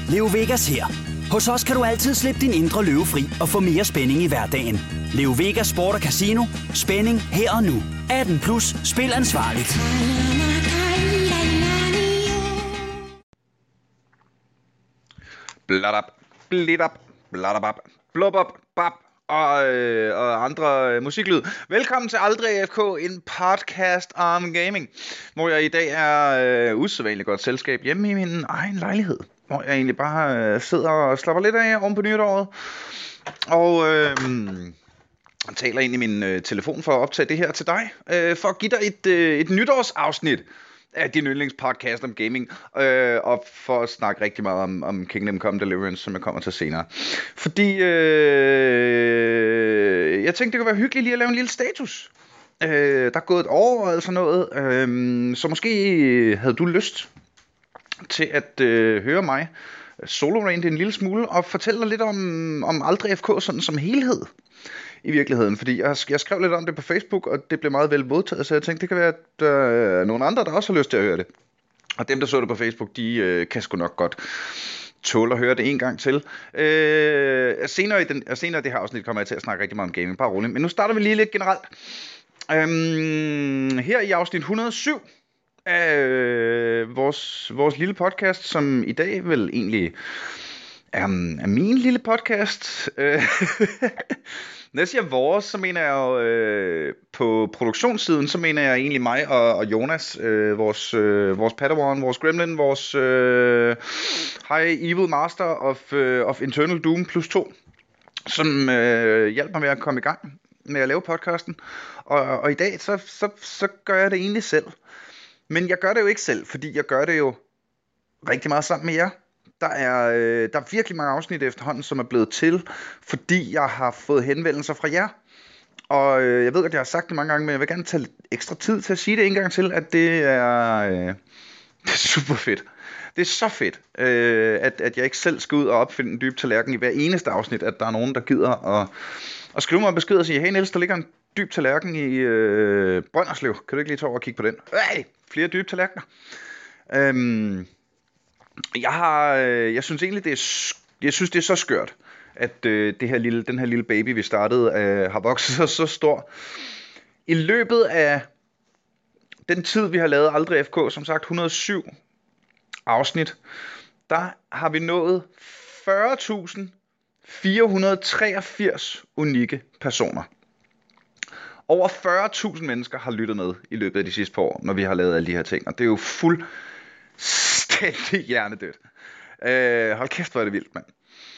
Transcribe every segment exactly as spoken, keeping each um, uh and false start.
Leo Vegas her. Hos os kan du altid slippe din indre løve fri og få mere spænding i hverdagen. Leo Vegas Sport og Casino. Spænding her og nu. atten plus. Spil ansvarligt. Bladab, blidab, bladabab, blubab, bab og, øh, og andre øh, musiklyd. Velkommen til Aldrig A F K, en podcast om gaming, hvor jeg i dag er øh, usædvanligt godt selskab hjemme i min egen lejlighed, hvor jeg egentlig bare øh, sidder og slapper lidt af oven på nytåret, og øh, taler ind i min øh, telefon for at optage det her til dig, øh, for at give dig et, øh, et nytårsafsnit af din yndlingspodcast om gaming, øh, og for at snakke rigtig meget om, om Kingdom Come Deliverance, som jeg kommer til senere. Fordi øh, jeg tænkte, det kunne være hyggeligt lige at lave en lille status. Øh, der er gået et år eller sådan noget, øh, så måske havde du lyst til at øh, høre mig solo-rante en lille smule, og fortælle dig lidt om, om Aldrig A F K sådan som helhed. I virkeligheden, fordi jeg, jeg skrev lidt om det på Facebook, og det blev meget vel modtaget, så jeg tænkte, det kan være, at der er nogle andre, der også har lyst til at høre det. Og dem, der så det på Facebook, de øh, kan sgu nok godt tåle at høre det en gang til. Øh, senere, i den, senere i det her afsnit kommer jeg til at snakke rigtig meget om gaming, bare roligt. Men nu starter vi lige lidt generelt. Øhm, her i afsnit et hundrede og syv af øh, vores, vores lille podcast, som i dag vel egentlig er, er min lille podcast. Når jeg siger vores, så mener jeg jo øh, på produktionssiden, så mener jeg egentlig mig og, og Jonas, øh, vores, øh, vores Padawan, vores Gremlin, vores øh, High Evil Master of, øh, of Eternal Doom plus to, som øh, hjælper mig med at komme i gang med at lave podcasten. Og, og i dag, så, så, så gør jeg det egentlig selv. Men jeg gør det jo ikke selv, fordi jeg gør det jo rigtig meget sammen med jer. Der er, øh, der er virkelig mange afsnit efterhånden, som er blevet til, fordi jeg har fået henvendelser fra jer. Og øh, jeg ved, at jeg har sagt det mange gange, men jeg vil gerne tage lidt ekstra tid til at sige det en gang til, at det er, øh, det er super fedt. Det er så fedt, øh, at, at jeg ikke selv skal ud og opfinde en dyb tallerken i hver eneste afsnit, at der er nogen, der gider at, at skrive mig en besked og sige, hey Niels, der ligger en dyb tallerken i øh, Brønderslev. Kan du ikke lige tage over og kigge på den? Øh, flere dybe tallerkener. Øhm... Jeg har, øh, jeg synes egentlig det er, jeg synes det er så skørt, at øh, det her lille, den her lille baby vi startede øh, har vokset sig så stor. I løbet af den tid vi har lavet Aldrig A F K, som sagt et hundrede og syv afsnit, der har vi nået fyrre tusind fire hundrede og treogfirs unikke personer. Over fyrre tusind mennesker har lyttet med i løbet af de sidste par år, når vi har lavet alle de her ting, og det er jo fuld stændig hjernedødt. Øh, hold kæft, hvor er det vildt, mand.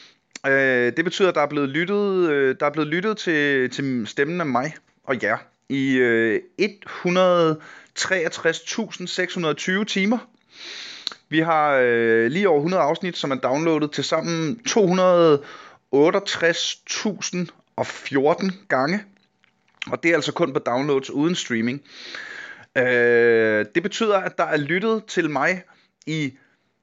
Øh, det betyder, at der er blevet lyttet, øh, der er blevet lyttet til, til stemmen af mig og jer i øh, et hundrede og treogtres tusind seks hundrede og tyve timer. Vi har øh, lige over hundrede afsnit, som er downloadet til sammen to hundrede og otteogtres tusind og fjorten gange. Og det er altså kun på downloads uden streaming. Øh, det betyder, at der er lyttet til mig i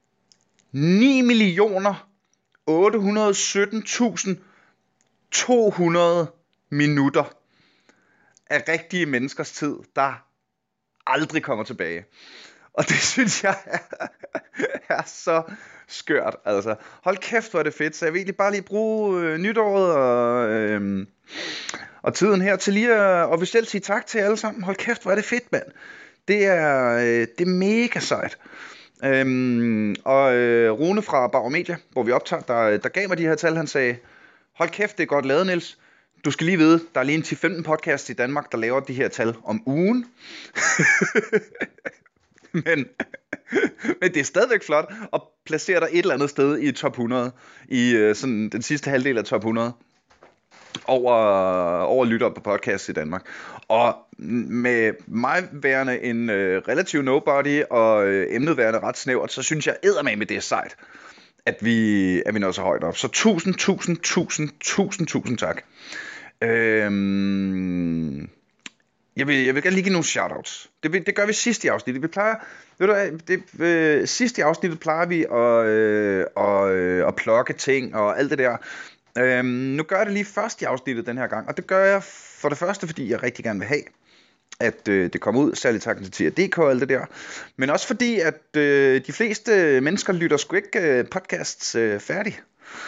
ni millioner otte hundrede og sytten tusind to hundrede minutter af rigtige menneskers tid, der aldrig kommer tilbage. Og det synes jeg er, er så skørt. Altså, hold kæft, hvor er det fedt. Så jeg vil egentlig bare lige bruge øh, nytåret og, øh, og tiden her til lige at officielt sige tak til alle sammen. Hold kæft, hvor er det fedt, mand. Det er, øh, det er mega sejt. Øhm, og øh, Rune fra Bauer Media, hvor vi optager, der, der gav mig de her tal. Han sagde, hold kæft, det er godt lavet, Niels. Du skal lige vide, der er lige en ti til femten podcasts i Danmark, der laver de her tal om ugen. men, men det er stadigvæk flot at placere dig et eller andet sted i top hundrede, i øh, sådan den sidste halvdel af top hundrede, over, over lyttere på podcasts i Danmark. Og med mig værende en øh, relativ nobody, og øh, emnet værende ret snævert, så synes jeg eddermame, det er sejt, at vi, at vi når så højt op. Så tusind, tusind, tusind, tusind, tusind tak. Øhm, jeg, vil, jeg vil gerne lige give nogle shoutouts. Det, det gør vi sidst i afsnittet. Vi plejer, ved du hvad, det, øh, sidst i afsnittet plejer vi at, øh, og, øh, at plukke ting og alt det der. Øhm, nu gør jeg det lige først i afsnittet den her gang, og det gør jeg for det første, fordi jeg rigtig gerne vil have, at øh, det kommer ud, særligt tak til Tier punktum d k og alt det der. Men også fordi, at øh, de fleste mennesker lytter sgu ikke øh, podcasts øh, færdig.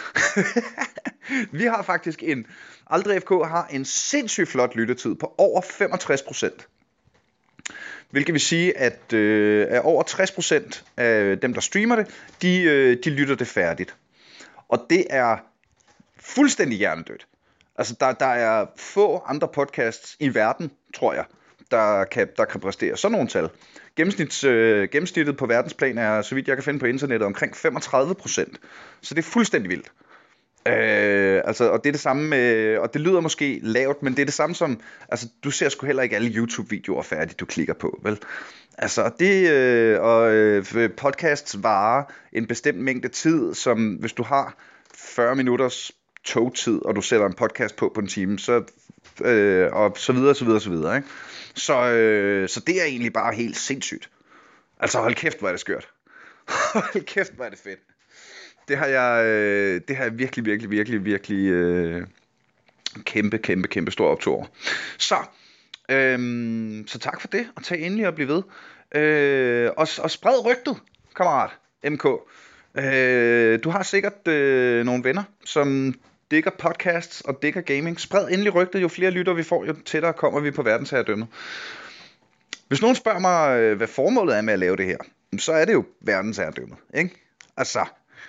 Vi har faktisk en, Aldrig F K har en sindssygt flot lyttetid på over femogtres procent. Hvilket vil sige, at, øh, at over tres procent af dem, der streamer det, de, øh, de lytter det færdigt. Og det er fuldstændig hjernedødt. Altså, der, der er få andre podcasts i verden, tror jeg, der kan, der kan præstere sådan nogle tal. Gennemsnits, øh, gennemsnittet på verdensplan er, så vidt jeg kan finde på internettet, omkring femogtredive procent. Så det er fuldstændig vildt. Øh, altså, og det er det samme med, og det lyder måske lavt, men det er det samme som, altså, du ser sgu heller ikke alle YouTube-videoer færdigt, du klikker på, vel? Altså, det, øh, og øh, podcasts varer en bestemt mængde tid, som hvis du har fyrre minutters togtid, og du sætter en podcast på på en time, så, øh, og så videre, så videre, så videre, ikke? Så, øh, så det er egentlig bare helt sindssygt. Altså, hold kæft, hvor er det skørt. Hold kæft, hvor er det fedt. Det har jeg, øh, det har jeg virkelig, virkelig, virkelig, virkelig øh, kæmpe, kæmpe, kæmpe stor optur over. Så, øh, så tak for det, og tag endelig og bliv ved. Øh, og, og spred rygtet, kammerat M K. Øh, du har sikkert øh, nogle venner, som digger podcasts og digger gaming. Spred endelig rygtet, jo flere lytter vi får, jo tættere kommer vi på verdensherredømmet. Hvis nogen spørger mig, hvad formålet er med at lave det her, så er det jo verdensherredømmet, ikke? Altså...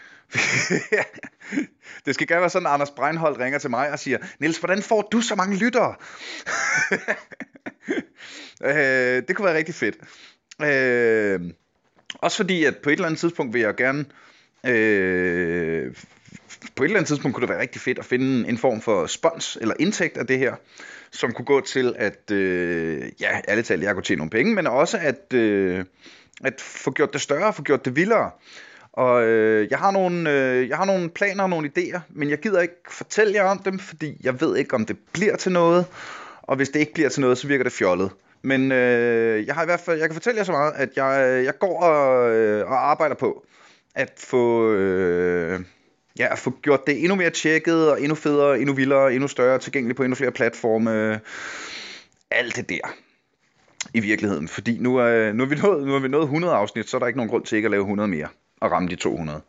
Det skal gerne være sådan, at Anders Breinholt ringer til mig og siger, Niels, hvordan får du så mange lyttere? øh, det kunne være rigtig fedt. øh, Også fordi, at på et eller andet tidspunkt vil jeg gerne øh, På et eller andet tidspunkt kunne det være rigtig fedt at finde en form for spons eller indtægt af det her, som kunne gå til at øh, ja, ærligt talt, jeg kunne tjene nogle penge, men også at, øh, at få gjort det større, få gjort det vildere. Og øh, jeg har nogle øh, jeg har nogle planer og nogle idéer, men jeg gider ikke fortælle jer om dem, fordi jeg ved ikke, om det bliver til noget. Og hvis det ikke bliver til noget, så virker det fjollet. Men øh, jeg har i hvert fald jeg kan fortælle jer så meget, at jeg jeg går og, øh, og arbejder på at få øh, ja at få gjort det endnu mere tjekket og endnu federe, endnu vildere, endnu større, tilgængeligt på endnu flere platforme. Alt det der. I virkeligheden, fordi nu er nu er vi nået nu er vi nået hundrede afsnit, så er der ikke nogen grund til ikke at lave hundrede mere. Og ramme de to hundrede.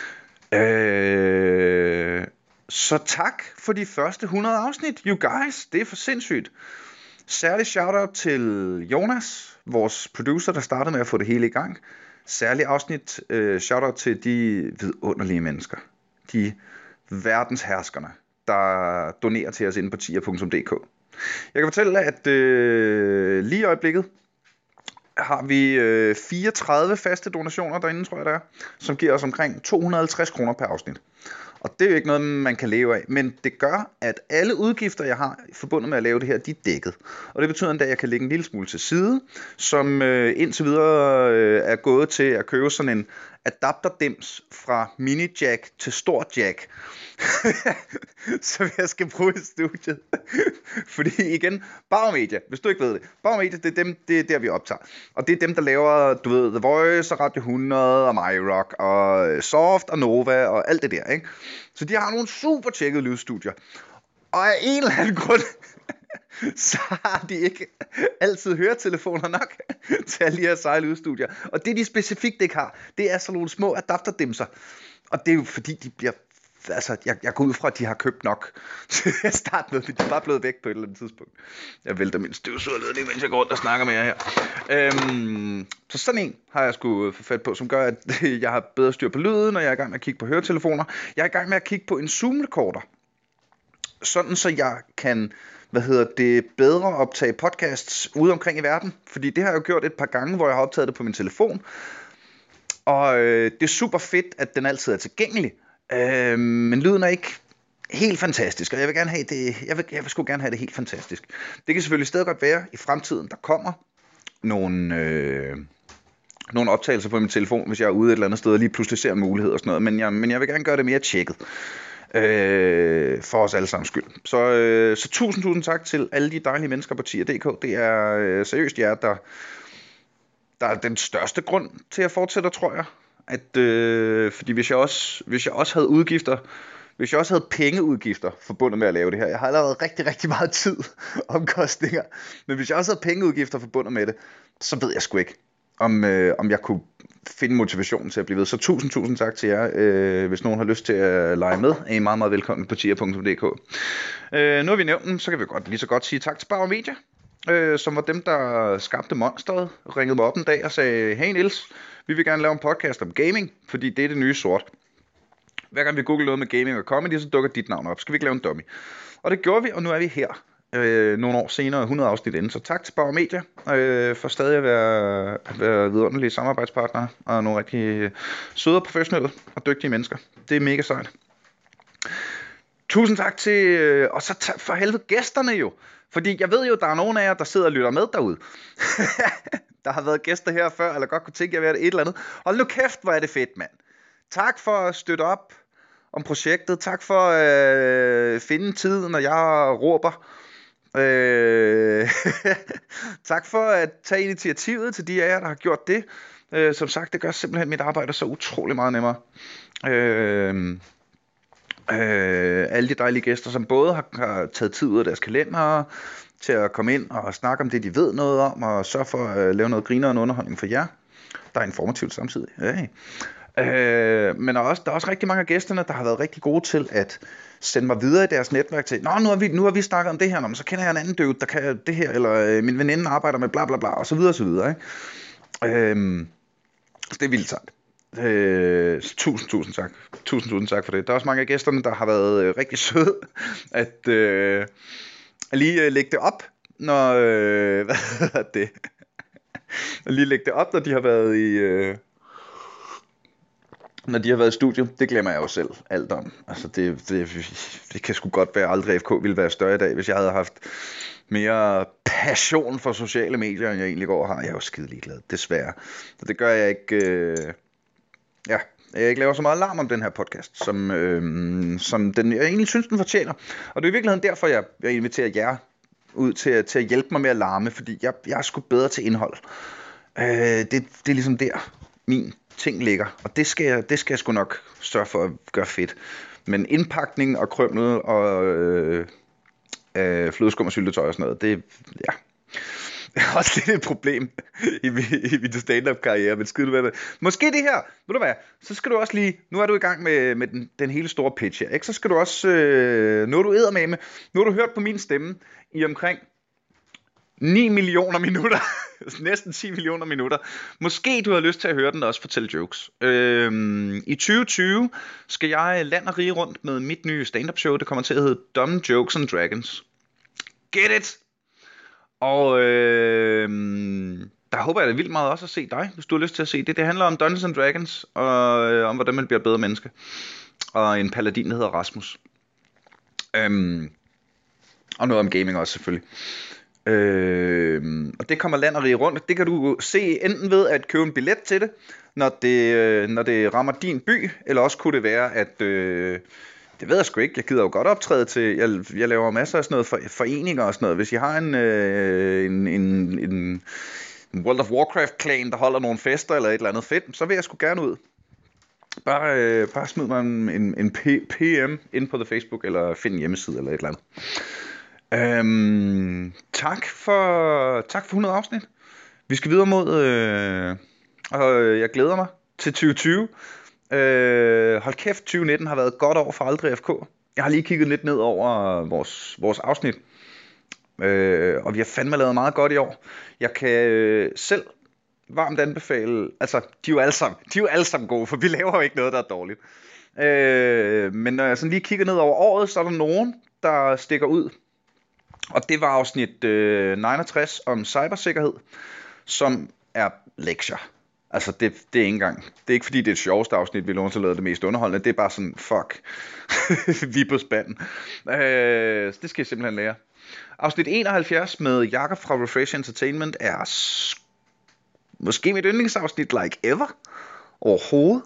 Øh, så tak for de første hundrede afsnit, you guys. Det er for sindssygt. Særlig shoutout til Jonas, vores producer, der startede med at få det hele i gang. Særlig afsnit øh, shoutout til de vidunderlige mennesker. De verdensherskerne, der donerer til os inde på tier punktum d k. Jeg kan fortælle, at øh, lige i øjeblikket har vi øh, fireogtredive faste donationer derinde, tror jeg det er, som giver os omkring to hundrede og halvtreds kroner per afsnit. Og det er jo ikke noget, man kan leve af, men det gør, at alle udgifter, jeg har forbundet med at lave det her, de er dækket. Og det betyder endda, at jeg kan lægge en lille smule til side, som øh, indtil videre øh, er gået til at købe sådan en adapterdims fra mini-jack til stor jack, som jeg skal bruge i studiet. Fordi igen, Bauer Media, hvis du ikke ved det, Bauer Media, det er, dem, det er der, vi optager. Og det er dem, der laver, du ved, The Voice og Radio hundrede og MyRock og Soft og Nova og alt det der, ikke? Så de har nogle super tjekkede lydstudier. Og af en eller anden grund, så har de ikke altid høretelefoner nok til at lige have seje lydstudier. Og det de specifikt ikke har, det er sådan nogle små adapterdimser. Og det er jo fordi, de bliver... Altså, jeg, jeg går ud fra, at de har købt nok til at starte med, de er bare blevet væk på et eller andet tidspunkt. Jeg vælter min støvsugerledning, mens jeg går rundt og snakker med jer her. Øhm, så sådan en har jeg sgu få fat på, som gør, at jeg har bedre styr på lyden, og jeg er i gang med at kigge på høretelefoner. Jeg er i gang med at kigge på en Zoom-recorder, sådan så jeg kan, hvad hedder det, bedre optage podcasts ude omkring i verden. Fordi det har jeg jo gjort et par gange, hvor jeg har optaget det på min telefon. Og øh, det er super fedt, at den altid er tilgængelig. Øh, men lyden er ikke helt fantastisk, og jeg vil gerne have det, jeg vil, jeg vil sgu gerne have det helt fantastisk. Det kan selvfølgelig stadig godt være i fremtiden, der kommer nogle, øh, nogle optagelser på min telefon, hvis jeg er ude et eller andet sted og lige pludselig ser en mulighed og sådan noget, men jeg, men jeg vil gerne gøre det mere tjekket. Øh, for os alle sammen skyld. Så, øh, så tusind, tusind tak til alle de dejlige mennesker på tier punktum d k. Det er øh, seriøst jer, der, der er den største grund til at fortsætte, tror jeg. At, øh, fordi hvis jeg, også, hvis jeg også havde udgifter hvis jeg også havde pengeudgifter forbundet med at lave det her. Jeg har allerede rigtig, rigtig meget tid omkostninger. Men hvis jeg også havde pengeudgifter forbundet med det, så ved jeg sgu ikke, om, øh, om jeg kunne finde motivationen til at blive ved. Så tusind, tusind tak til jer. Øh, hvis nogen har lyst til at lege med, er I meget, meget velkommen på tia punktum d k. Øh, nu har vi nævnt dem, så kan vi godt, lige så godt sige tak til Bauer Media, øh, som var dem, der skabte monsteret, ringede mig op en dag og sagde, hey Niels, vi vil gerne lave en podcast om gaming, fordi det er det nye sort. Hver gang vi googler noget med gaming og comedy, så dukker dit navn op. Skal vi ikke lave en dummy? Og det gjorde vi, og nu er vi her. Øh, nogle år senere, hundrede afsnit inden. Så tak til Bauer Media øh, for stadig at være, være vidunderlige samarbejdspartnere og nogle rigtig søde, professionelle og dygtige mennesker. Det er mega sejt. Tusind tak til, øh, og så ta- for helvede gæsterne jo. Fordi jeg ved jo, der er nogen af jer, der sidder og lytter med derude. Der har været gæster her før, eller godt kunne tænke jer at være et eller andet. Hold nu kæft, hvor er det fedt, mand. Tak for at støtte op om projektet. Tak for at øh, finde tiden, når jeg råber. Øh, tak for at tage initiativet til de af jer, der har gjort det. Øh, som sagt, det gør simpelthen mit arbejde så utrolig meget nemmere. Øh, øh, alle de dejlige gæster, som både har, har taget tid ud af deres kalender til at komme ind og snakke om det, de ved noget om, og sørge for at lave noget griner og underholdning for jer. Der er informativt samtidig. Hey. Øh, men også, der er også rigtig mange af gæsterne, der har været rigtig gode til at sende mig videre i deres netværk til, nå, nu har vi, nu har vi snakket om det her, nå, men så kender jeg en anden dude, der kan det her, eller øh, min veninde arbejder med bla bla bla, og så videre og så videre, ikke? Øh, så det er vildt sejt. Øh, tusind, tusind tak. Tusind, tusind tak for det. Der er også mange af gæsterne, der har været øh, rigtig søde, at, øh, at lige øh, lægge det op, når, øh, hvad hedder det? At lige lægge det op, når de har været i... Øh, Når de har været i studiet, det glemmer jeg jo selv alt om. Altså det, det, det kan sgu godt være, at Aldrig F K ville være større i dag, hvis jeg havde haft mere passion for sociale medier, end jeg egentlig går og har. Jeg er jo skide ligeglad, desværre. Så det gør jeg ikke... Øh, ja, jeg ikke laver så meget larm om den her podcast, som, øh, som den, jeg egentlig synes, den fortjener. Og det er i virkeligheden derfor, jeg, jeg inviterer jer ud til, til at hjælpe mig med at larme, fordi jeg, jeg er sgu bedre til indhold. Øh, det, det er ligesom der, min ting ligger, og det skal jeg, det skal jeg sgu nok sørge for at gøre fedt. Men indpakning og krømmel og øh, øh, flødeskum og syltetøj og sådan noget, det ja, det er også lidt et problem i, i, i min stand-up karriere, men skide du med det. Måske det her, ved du hvad, så skal du også lige, nu er du i gang med, med den, den hele store pitch her, ikke? Så skal du også, øh, nu er du eddermame, nu har du hørt på min stemme i omkring ni millioner minutter. Næsten ti millioner minutter. Måske du har lyst til at høre den og også fortælle jokes. Øhm, I tyve tyve skal jeg land og rige rundt med mit nye stand-up show. Det kommer til at hedde Dumb Jokes and Dragons. Get it! Og øhm, der håber jeg da vildt meget også at se dig, hvis du har lyst til at se det. Det handler om Dungeons and Dragons, og øh, om hvordan man bliver bedre menneske. Og en paladin, der hedder Rasmus. Øhm, og noget om gaming også selvfølgelig. Øh, og det kommer land og rige rundt. Det kan du se enten ved at købe en billet til det, når det, når det rammer din by, eller også kunne det være at øh, det ved jeg sgu ikke, jeg gider jo godt optræde til, jeg, jeg laver masser af sådan noget for, foreninger og sådan noget. Hvis I har en, øh, en, en, en World of Warcraft klan, der holder nogle fester eller et eller andet fedt, så vil jeg sgu gerne ud. Bare, øh, bare smid mig en, en, en P M ind på the Facebook, eller find en hjemmeside eller et eller andet. Øhm, tak for tak for hundrede afsnit. Vi skal videre mod øh, og jeg glæder mig til tyve tyve. øh, Hold kæft, tyve nitten har været et godt år for Aldrig F K. Jeg har lige kigget lidt ned over vores, vores afsnit, øh, og vi har fandme lavet meget godt i år. Jeg kan øh, selv varmt anbefale. Altså de er jo alle sammen, de er jo alle sammen gode, for vi laver jo ikke noget der er dårligt. øh, Men når jeg sådan lige kigger ned over året, så er der nogen der stikker ud. Og det var afsnit øh, niogtres om cybersikkerhed, som er lektier. Altså det, det er ikke engang, det er ikke fordi det er det sjoveste afsnit, vi nogensinde har lavet det mest underholdende. Det er bare sådan, fuck, vi er på spanden. øh, Det skal jeg simpelthen lære. Afsnit enoghalvfjerds med Jakob fra Refresh Entertainment er sk- måske mit yndlingsafsnit like ever overhovedet.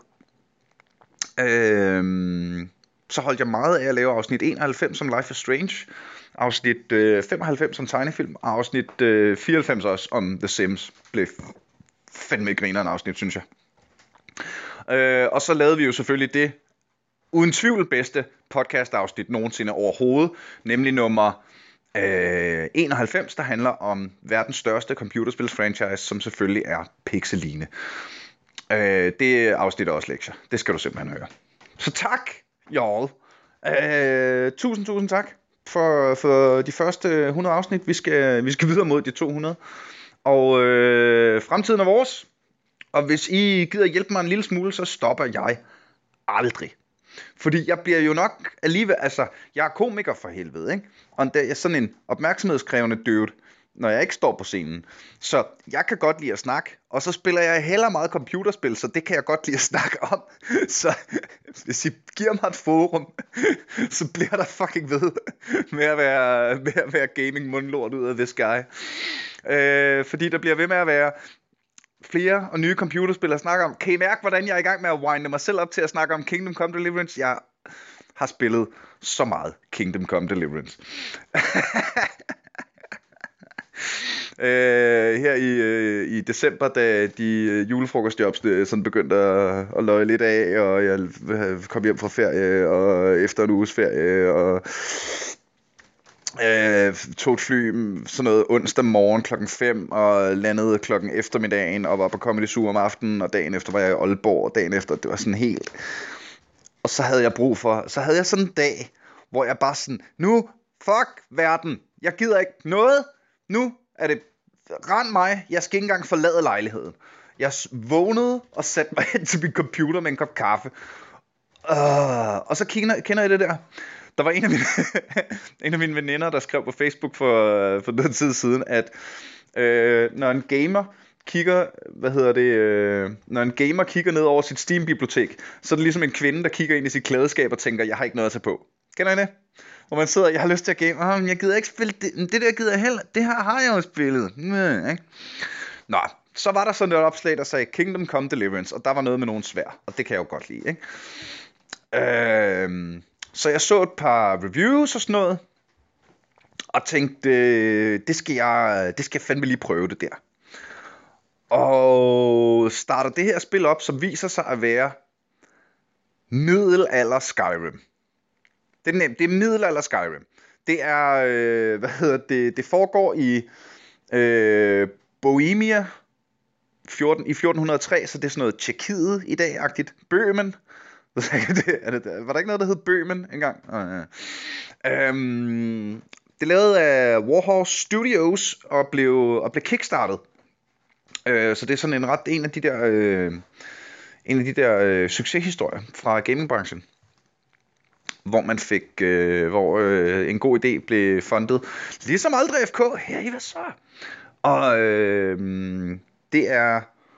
øh, Så holdt jeg meget af at lave afsnit enoghalvfems som Life is Strange, afsnit øh, femoghalvfems om tegnefilm, og afsnit øh, fireoghalvfems også om The Sims. Blev fandme grineren afsnit, synes jeg. øh, Og så lavede vi jo selvfølgelig det uden tvivl bedste podcast-afsnit nogensinde overhovedet, nemlig nummer øh, enoghalvfems, der handler om verdens største computerspils-franchise, som selvfølgelig er Pixeline. Øh, det afsnit er også lektier. Det skal du simpelthen høre. Så tak, y'all. Øh, tusind, tusind tak for, for de første hundrede afsnit. Vi skal, vi skal videre mod de to hundrede. Og øh, fremtiden er vores. Og hvis I gider hjælpe mig en lille smule, så stopper jeg aldrig. Fordi jeg bliver jo nok alligevel, altså, jeg er komiker for helvede, ikke? Og jeg er sådan en opmærksomhedskrævende dude, når jeg ikke står på scenen. Så jeg kan godt lide at snakke, og så spiller jeg heller meget computerspil, så det kan jeg godt lide at snakke om. Så hvis I giver mig et forum, så bliver der fucking ved med at være, med at være gaming mundlort ud af this guy. Øh, fordi der bliver ved med at være flere og nye computerspil at snakke om. Kan I mærke, hvordan jeg er i gang med at winde mig selv op til at snakke om Kingdom Come Deliverance? Jeg har spillet så meget Kingdom Come Deliverance. øh, her i, øh, i december, da de øh, julefrokostjobs øh, sådan begyndte at, at løje lidt af, og jeg kom hjem fra ferie, og efter en uges ferie, og Øh, tog et fly sådan noget onsdag morgen klokken fem og landede klokken eftermiddagen og var på Comedy Zoo om aftenen, og dagen efter var jeg i Aalborg, og dagen efter, det var sådan helt. Og så havde jeg brug for, så havde jeg sådan en dag, hvor jeg bare sådan, nu, fuck verden, jeg gider ikke noget, nu er det, rend mig, jeg skal ikke engang forlade lejligheden. Jeg vågnede og satte mig hen til min computer med en kop kaffe, uh, og så kender, kender I det der? Der var en af mine, en af mine veninder, der skrev på Facebook for, for noget tid siden, at øh, når en gamer kigger, hvad hedder det, øh, når en gamer kigger ned over sit Steam-bibliotek, så er det ligesom en kvinde, der kigger ind i sit klædeskab og tænker, jeg har ikke noget at tage på. Kender I det? Hvor man sidder, jeg har lyst til at game, oh, jeg gider ikke spille det, det der gider jeg heller, det her har jeg jo spillet. Mm, ikke? Nå, så var der sådan et opslag, der sagde Kingdom Come Deliverance, og der var noget med nogen svær, og det kan jeg jo godt lide, ikke? Øh... Så jeg så et par reviews og sådan noget, og tænkte, det skal jeg, det skal jeg fandme lige prøve det der. Og starter det her spil op, som viser sig at være middelalder Skyrim. Det er nemt, det er middelalder Skyrim. Det er, øh, hvad hedder det, det foregår i øh, Bohemia fjorten, i fjorten hundrede og tre, så det er sådan noget Tjekkiet i dag-agtigt. Bøhmen. Er det, var der ikke noget, der hed Bøhmen engang? Oh, ja. øhm, det er lavet af Warhorse Studios og blev, og blev kickstartet. Øh, så det er sådan en ret en af de der, øh, en af de der øh, succeshistorier fra gamingbranchen, hvor man fik, øh, hvor øh, en god idé blev fundet, ligesom Aldrig F K. Her i hvad så? Og øh, det er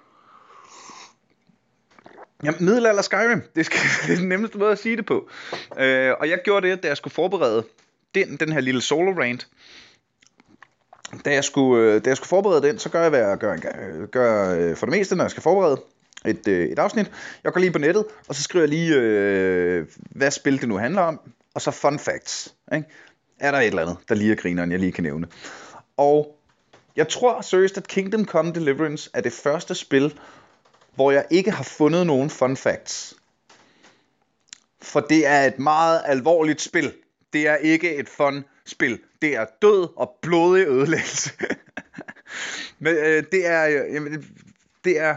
ja, middelalder Skyrim, det, skal, det er den nemmeste måde at sige det på. øh, Og jeg gjorde det, da jeg skulle forberede den, den her lille solo rant. Da jeg skulle, da jeg skulle forberede den, så gør jeg, hvad jeg gør, gør for det meste, når jeg skal forberede et, et afsnit. Jeg går lige på nettet, og så skriver jeg lige, øh, hvad spil det nu handler om, og så fun facts, ikke? Er der et eller andet, der lige er grineren, jeg lige kan nævne. Og jeg tror seriøst, at Kingdom Come Deliverance er det første spil, hvor jeg ikke har fundet nogen fun facts. For det er et meget alvorligt spil. Det er ikke et fun spil. Det er død og blodig ødelæggelse. Men øh, det er øh, det er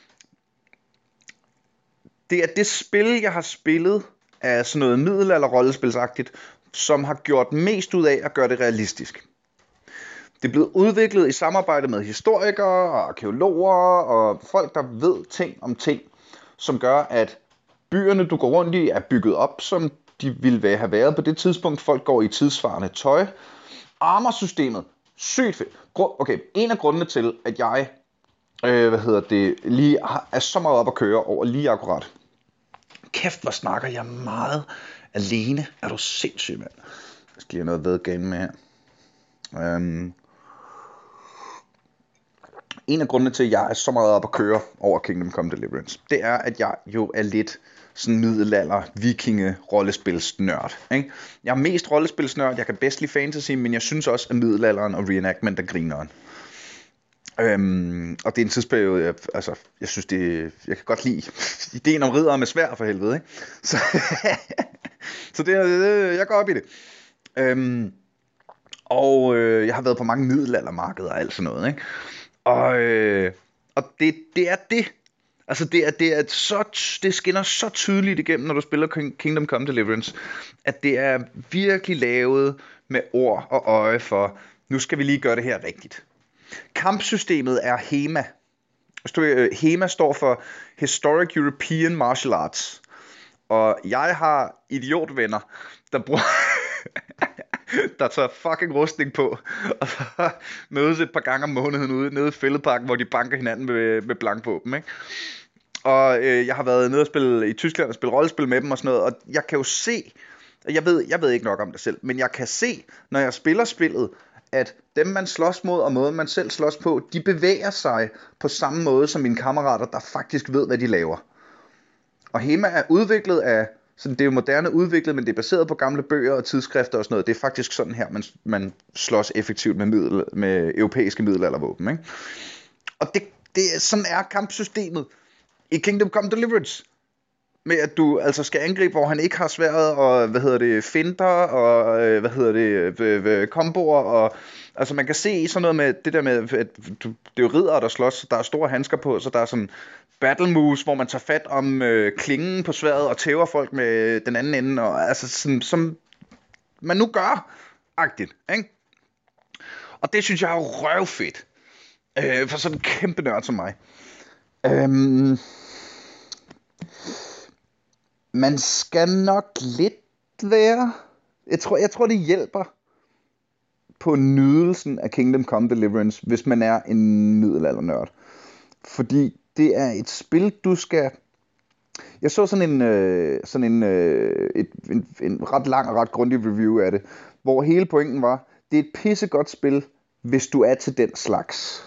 det er det spil, jeg har spillet af sådan noget middelalder rollespilsagtigt, som har gjort mest ud af at gøre det realistisk. Det er blevet udviklet i samarbejde med historikere og arkeologer og folk, der ved ting om ting, som gør, at byerne, du går rundt i, er bygget op, som de ville have været på det tidspunkt. Folk går i tidsvarende tøj. Armorsystemet, sygt fedt. Okay, en af grundene til, at jeg øh, hvad hedder det, lige er så meget op at køre over lige akkurat. Kæft, hvor snakker jeg meget alene. Er du sindssyg, mand? Jeg skal lige have noget vedgame med her. Um, en af grundene til, at jeg er så meget op at køre over Kingdom Come Deliverance, det er, at jeg jo er lidt sådan middelalder, vikinge, rollespilsnørd, ikke? Jeg er mest rollespilsnørd, jeg kan bedst lide fantasy, men jeg synes også, at middelalderen og reenactment er grineren. Øhm, og det er en tidsperiode, jeg, altså, jeg synes det, jeg kan godt lide ideen om riddere med sværd for helvede, ikke? Så, så det, det, jeg går op i det. Øhm, og øh, jeg har været på mange middelaldermarkeder og alt sådan noget, ikke? Og, øh, og det, det er det. Altså det er, det er så, det skinner så tydeligt igennem, når du spiller Kingdom Come Deliverance, at det er virkelig lavet med ord og øje for, nu skal vi lige gøre det her rigtigt. Kampsystemet er HEMA. HEMA står for Historic European Martial Arts. Og jeg har idiotvenner, der bruger der tager fucking rustning på, og så mødes et par gange om måneden ude nede i fældeparken, hvor de banker hinanden med, med blankvåben, ikke? Og øh, jeg har været nede og spille i Tyskland og spille rollespil med dem og sådan noget, og jeg kan jo se, jeg ved, jeg ved ikke nok om det selv, men jeg kan se, når jeg spiller spillet, at dem man slås mod og måden man selv slås på, de bevæger sig på samme måde som mine kammerater, der faktisk ved, hvad de laver. Og HEMA er udviklet af, så det er jo moderne udviklet, men det er baseret på gamle bøger og tidsskrifter og sådan noget. Det er faktisk sådan her, man, man slås effektivt med, middel, med europæiske middelaldervåben, ikke? Og det, det, sådan er kampsystemet i Kingdom Come Deliverance. Med at du altså skal angribe, hvor han ikke har sværet, og hvad hedder det, finter, og hvad hedder det, komboer, og altså man kan se sådan noget med det der med, at du, det er jo riddere, der slås, der er store handsker på, så der er sådan battle moves, hvor man tager fat om øh, klingen på sværdet og tæver folk med den anden ende, og altså sådan, som man nu gør, agtigt, ikke? Og det synes jeg er jo røvfedt, øh, for sådan en kæmpe nørd som mig. Øhm... Man skal nok lidt være. Jeg tror, jeg tror det hjælper på nydelsen af Kingdom Come Deliverance, hvis man er en middelaldernørd. Fordi det er et spil, du skal... Jeg så sådan en, øh, sådan en, øh, et, en, en ret lang og ret grundig review af det, hvor hele pointen var, det er et pissegodt spil, hvis du er til den slags.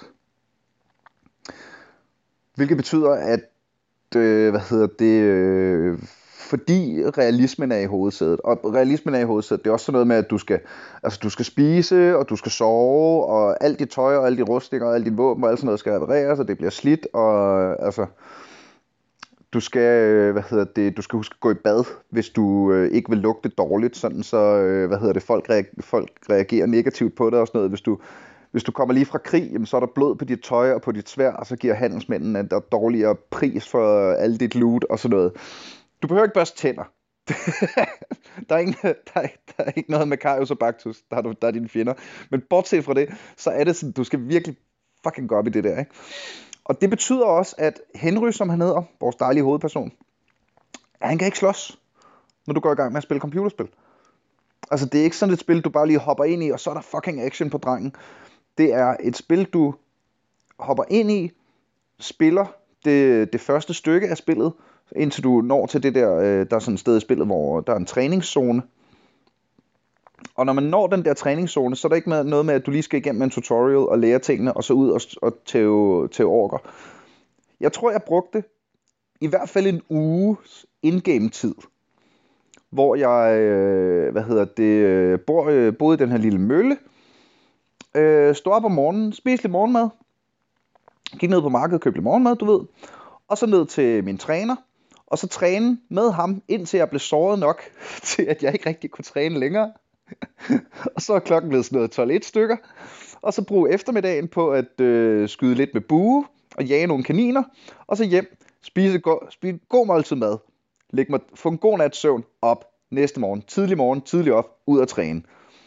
Hvilket betyder, at øh, hvad hedder det... Øh, fordi realismen er i hovedsædet. Og realismen er i hovedsædet. Det er også sådan noget med, at du skal, altså du skal spise, og du skal sove, og alt dit tøj, og alle de rustninger, og alle dine våben, og alt sådan noget skal repareres, og det bliver slidt, og altså... Du skal, hvad hedder det, du skal huske at gå i bad, hvis du øh, ikke vil lugte dårligt, sådan så, øh, hvad hedder det, folk, reagerer, folk reagerer negativt på det og sådan noget. Hvis du, hvis du kommer lige fra krig, jamen, så er der blod på dit tøj og på dit sværd, og så giver handelsmændene der dårligere pris for alt dit loot og sådan noget. Du behøver ikke børste tænder. der, er ingen, der, er, der er ikke noget med Karius og Bactus, der er, du, der er dine fjender. Men bortset fra det, så er det sådan, du skal virkelig fucking gå op i det der, ikke? Og det betyder også, at Henry, som han hedder, vores dejlige hovedperson, han kan ikke slås, når du går i gang med at spille computerspil. Altså, det er ikke sådan et spil, du bare lige hopper ind i, og så er der fucking action på drengen. Det er et spil, du hopper ind i, spiller det, det første stykke af spillet, indtil du når til det der, der er sådan et sted i spillet, hvor der er en træningszone. Og når man når den der træningszone, så er der ikke noget med, at du lige skal igennem en tutorial og lære tingene, og så ud og, og tæve, tæve orker. Jeg tror, jeg brugte i hvert fald en uges in-game tid, hvor jeg, øh, hvad hedder det, øh, bor, øh, boede i den her lille mølle, øh, stod op om morgenen, spiste lidt morgenmad, gik ned på markedet, købte lidt morgenmad, du ved, og så ned til min træner, og så træne med ham, indtil jeg blev såret nok, til at jeg ikke rigtig kunne træne længere. Og så er klokken blevet sådan noget tolv et stykker, og så bruge eftermiddagen på at øh, skyde lidt med bue, og jage nogle kaniner, og så hjem, spise, go- spise god måltid mad, læg mig, få en god nats søvn, op næste morgen, tidlig morgen, tidlig op, ud at træne.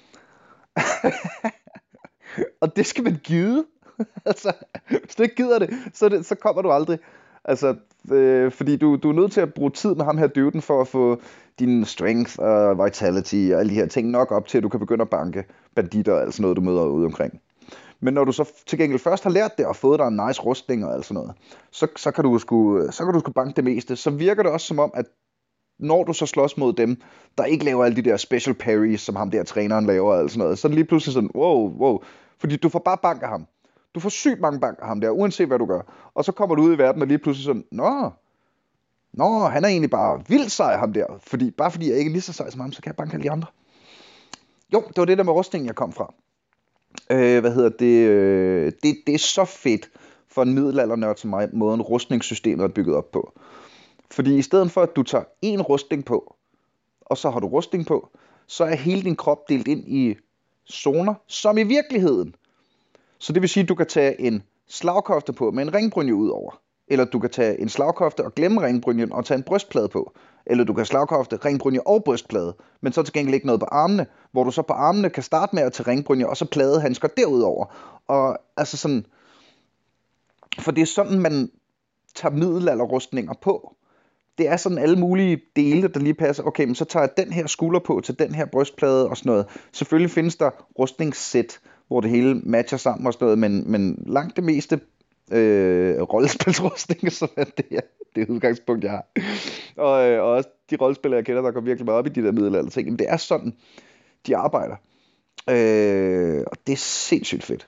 Og det skal man gide. Altså, hvis du ikke gider det, så, det, så kommer du aldrig. Altså, øh, fordi du, du er nødt til at bruge tid med ham her dyvden for at få din strength og vitality og alle de her ting nok op til, at du kan begynde at banke banditter og alt sådan noget, du møder ude omkring. Men når du så til gengæld først har lært det og fået dig en nice rustning og alt sådan noget, så, så kan du sgu, så kan du sgu banke det meste. Så virker det også som om, at når du så slås mod dem, der ikke laver alle de der special parries, som ham der træneren laver og alt sådan noget, så er det lige pludselig sådan, wow, wow, fordi du får bare bank af ham. Du får sygt mange bank af ham der, uanset hvad du gør. Og så kommer du ud i verden og lige pludselig sådan, nå, nå, han er egentlig bare vildt sej ham der. Fordi, bare fordi jeg ikke er lige så sej som ham, så kan jeg banke alle de andre. Jo, det var det der med rustningen, jeg kom fra. Øh, hvad hedder det, øh, det? Det er så fedt for en middelaldernørd som mig, måden rustningssystemet er bygget op på. Fordi i stedet for, at du tager en rustning på, og så har du rustning på, så er hele din krop delt ind i zoner, som i virkeligheden. Så det vil sige, at du kan tage en slagkofte på med en ringbrynje ud over. Eller du kan tage en slagkofte og glemme ringbrynjen og tage en brystplade på. Eller du kan slagkofte, ringbrynje og brystplade, men så til gengæld ikke noget på armene, hvor du så på armene kan starte med at tage ringbrynje og så pladehandsker derudover. Og altså sådan, for det er sådan, man tager middelalderrustninger på. Det er sådan alle mulige dele, der lige passer. Okay, men så tager jeg den her skulder på til den her brystplade og sådan noget. Selvfølgelig findes der rustningssæt, hvor det hele matcher sammen og sådan noget, men, men langt det meste øh, rollespilsrustning, så er det her, det er udgangspunkt, jeg har. Og, øh, og også de rollespillere, jeg kender, der går virkelig meget op i de der middelalder ting. Men det er sådan, de arbejder. Øh, og det er sindssygt fedt.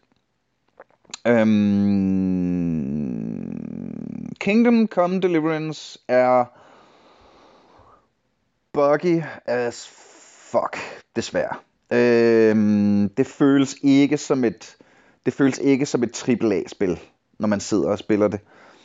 Øhm, Kingdom Come Deliverance er buggy as fuck, desværre. Øhm, det føles ikke som et det føles ikke som et triple A-spil, når man sidder og spiller det.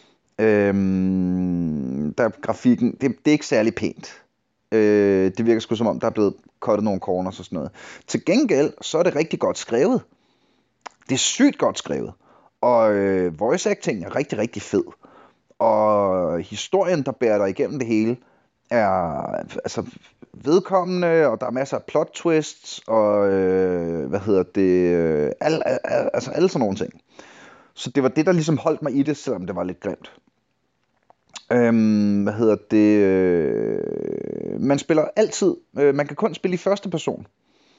Øhm, der er grafikken, det, det er ikke særlig pænt. Øh, det virker sgu som om, der er blevet cuttet nogle corners og sådan noget. Til gengæld, så er det rigtig godt skrevet. Det er sygt godt skrevet. Og øh, voice acting er rigtig, rigtig fed. Og historien, der bærer dig igennem det hele, er altså vedkommende, og der er masser af plot twists, og øh, hvad hedder det, øh, al, al, al, altså alle sådan nogle ting. Så det var det, der ligesom holdt mig i det, selvom det var lidt grimt. Øhm, hvad hedder det, øh, man spiller altid, øh, man kan kun spille i første person.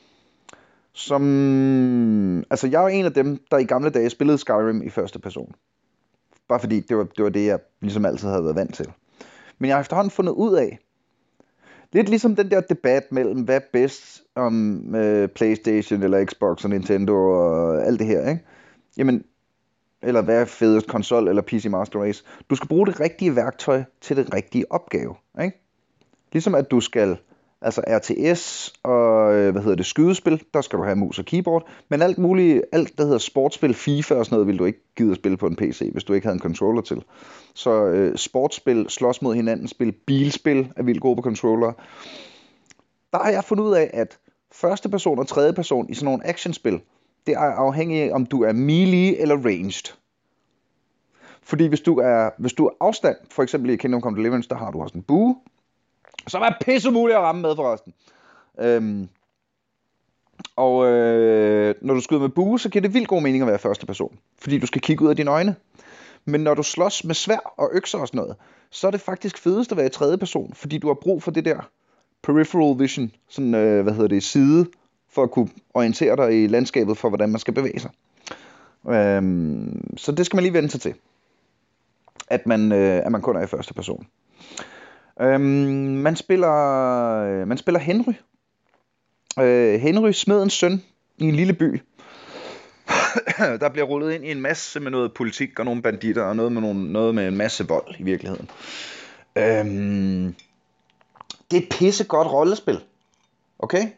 Som, altså jeg er en af dem, der i gamle dage spillede Skyrim i første person. Bare fordi det var det, var det jeg ligesom altid havde været vant til. Men jeg har efterhånden fundet ud af, lidt ligesom den der debat mellem, hvad er bedst om øh, PlayStation eller Xbox og Nintendo og alt det her, ikke? Jamen, eller hvad er fedest, konsol eller P C Master Race? Du skal bruge det rigtige værktøj til den rigtige opgave, ikke? Ligesom at du skal, altså R T S og, hvad hedder det, skydespil, der skal du have mus og keyboard, men alt muligt, alt der hedder sportsspil, FIFA og sådan noget, vil du ikke gide at spille på en P C, hvis du ikke havde en controller til. Så øh, sportsspil, slås mod hinanden, spil, bilspil er vildt gode på controller. Der har jeg fundet ud af, at første person og tredje person i sådan nogle actionspil, det er afhængigt af, om du er melee eller ranged. Fordi hvis du er, hvis du er afstand, for eksempel i Kingdom Come Deliverance, der har du også en bue, som er pisse muligt at ramme med forresten. Øhm, og øh, når du skyder med bue, så giver det vildt god mening at være første person. Fordi du skal kigge ud af dine øjne. Men når du slås med sværd og økser og sådan noget, så er det faktisk fedest at være i tredje person. Fordi du har brug for det der peripheral vision, sådan, øh, hvad hedder det, side, for at kunne orientere dig i landskabet for, hvordan man skal bevæge sig. Øhm, så det skal man lige vende sig til. At man, øh, at man kun er i første person. Øhm, man spiller øh, man spiller Henry. Øh, Henry, smedens søn i en lille by. Der bliver rullet ind i en masse med noget politik og nogle banditter og noget med, nogle, noget med en masse vold i virkeligheden. Øhm, det er et pissegodt rollespil. Okay?